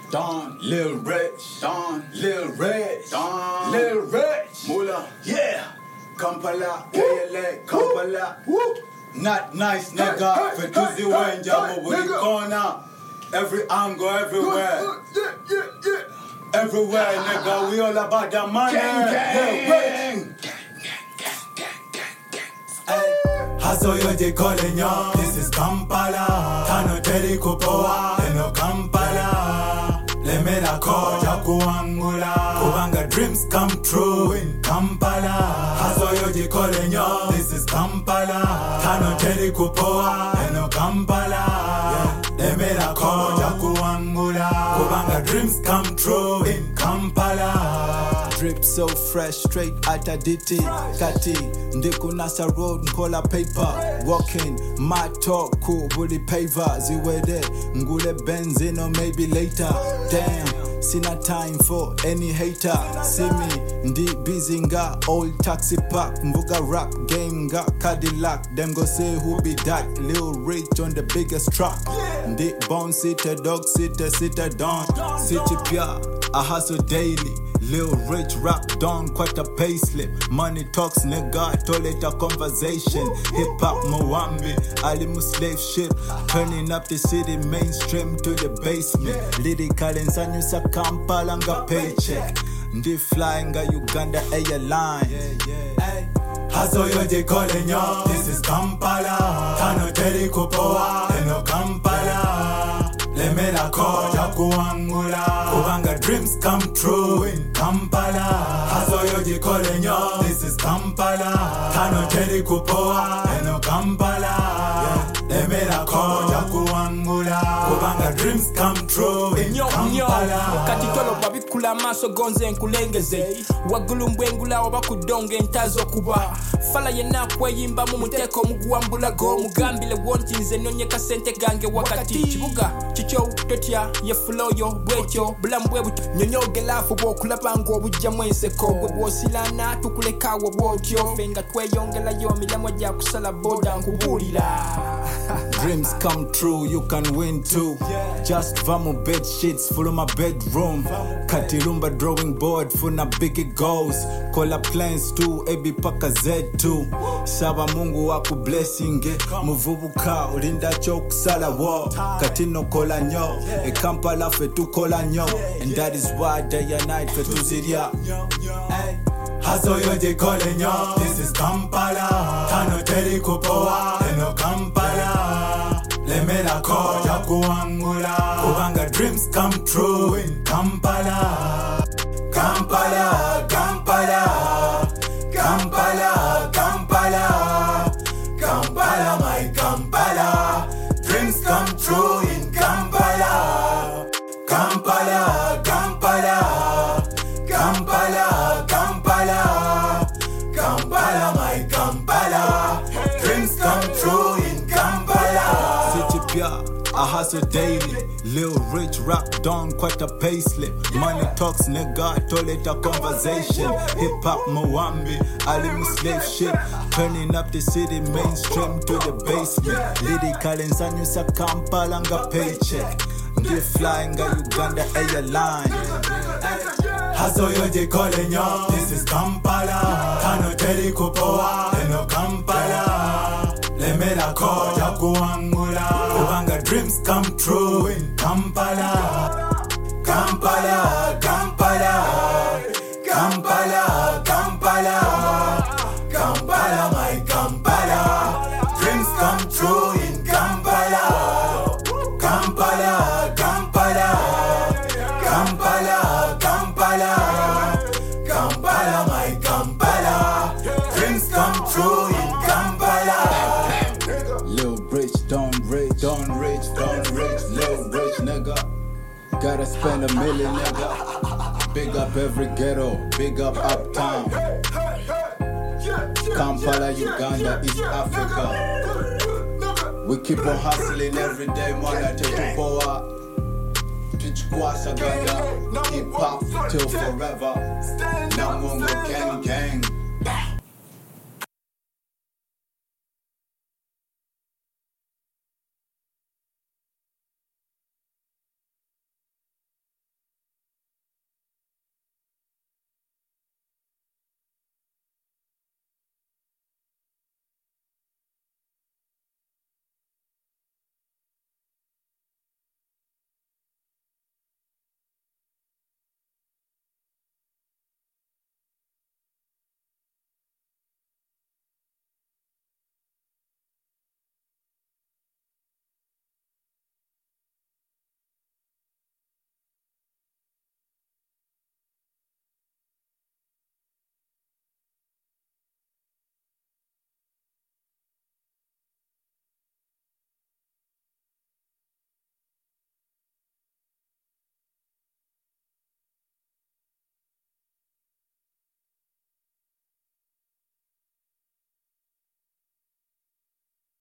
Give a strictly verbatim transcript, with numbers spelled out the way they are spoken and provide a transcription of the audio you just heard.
Don, Lil Rich, Don, Lil Rich, Don, Lil Rich, Mula, yeah, Kampala, K L A, Kampala. woo. Not nice, nigga. Hey, For hey, Tuesday hey, when Jamo hey, with the nigga. corner. Every angle, everywhere. Yeah, yeah, yeah. Everywhere, nigga. We all about the money. Gang, gang. Lil Rich. Hustle yo de kolenyo. This is Kampala. Tano teri kupoa. Eno Kampala. Lemela koja kuangula. Kubanga dreams come true in Kampala. Hustle yo de kolenyo. This is Kampala. Tano teri kupoa. Eno Kampala. Lemela koja kuangula. Kubanga dreams come true in Kampala. Drip so fresh, straight out of D T. Kati, ndiku nasa road, nkola paper. Walking, my talk, cool, bully paver. Ziwede, ngule benzin or maybe later. Damn, sina time for any hater. See me, ndi busy nga, old taxi park. Mvuga rap game nga, Cadillac. Them go say who be that? Lil Rich on the biggest track. Ndi bone sitter, dog sitter, sitter down. City pia, I hustle daily. Lil Rich rap down quite a payslip. Money talks nigga, toilet a conversation. Hip hop Mwambi, Alimu slave ship. Turning up the city mainstream to the basement. Lyrical nsanyu sa Kampala nga paycheck. Ndi flying nga Uganda airline. Hustle yo de kolenyo. This is Kampala. Tano teri kupoa. Eno Kampala. Lemela koja kuangula. Kubanga dreams come true in Kampala. Hustle yo de kolenyo. This is Kampala. Tano teri kupoa. Eno Kampala. Lemela koja kuangula. Kubanga dreams come true in Kampala. Kati tolo babikula maso gonze nkulengeze. Wagulu mbwengula wabakudonge ntazo kuba. Fala yena kweyimba mu muteko muguambula go mugambile wontinze nonye kasente gange wakati kibuga chicho totya ye flow yo bwetyo bulambwe nyonyogela fu bokulapanga obujja mwenseko gwe bwosilana tukuleka wo bwotyo fenga tweyongela yo milamo gya kusala boda nkubulira. Dreams come true, you can win too. Just vamo bed sheets full of my bedroom. Katirumba drawing board funa biggie goals. Kola plans too, ebi paka Z too. Saba Mungu waku blessing muvubuka ulinda choke sala wo. Katino kola nyo, e Kampala fe tu kola nyo. And that is why day and night fe tu ziria. Hustle yo de kolenyo. This is Kampala. Tano teri kupoa. Eno Kampala. Lemela koja kuangula. Kubanga dreams come true in Kampala. Kampala, Kampala. Kampala, Kampala. Kampala, my Kampala. Dreams come true in Kampala. Kampala, Kampala. Kampala, Kampala. Kampala, my Kampala. Dreams come true in Kampala. City pia, I hustle daily. Lil Rich rap down quite a payslip. Money talks nigga, toilet a conversation. Hip hop Mwambi, Alimu slave ship. Turning up the city mainstream to the basement. Lyrical nsanyu sa Kampala nga paycheck. Ndi flying nga Uganda airline. Hustle yo de kolenyo. This is Kampala. Tano teri kupoa. Eno Kampala. Lemela koja kuangula. Kubanga dreams come true in Kampala. Kampala, Kampala. Kampala, Kampala. Kampala, my Kampala. Dreams come true in Kampala. Kampala, Kampala. Kampala, Kampala. Kampala, my Kampala. Dreams come true in Kampala. Lil Rich, don't rich, don't rich, don't rich, Lil Rich nigga. Gotta spend a million nigga. Big up every ghetto, big up uptown. Kampala, Uganda, East Africa. We keep on hustling every day, mwana tetupoa. Tuchkwasa ganga, hip hop till forever. Namungo gang gang.